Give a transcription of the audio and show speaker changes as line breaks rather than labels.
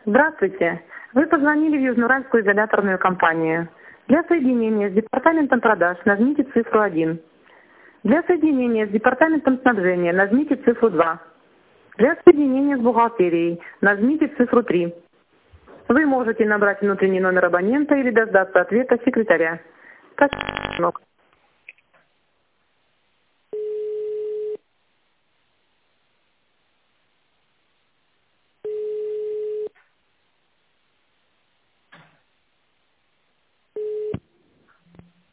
Здравствуйте. Вы позвонили в Южноуральскую изоляторную компанию. Для соединения с департаментом продаж нажмите цифру 1. Для соединения с департаментом снабжения нажмите цифру 2. Для соединения с бухгалтерией нажмите цифру 3. Вы можете набрать внутренний номер абонента или дождаться ответа секретаря. Спасибо.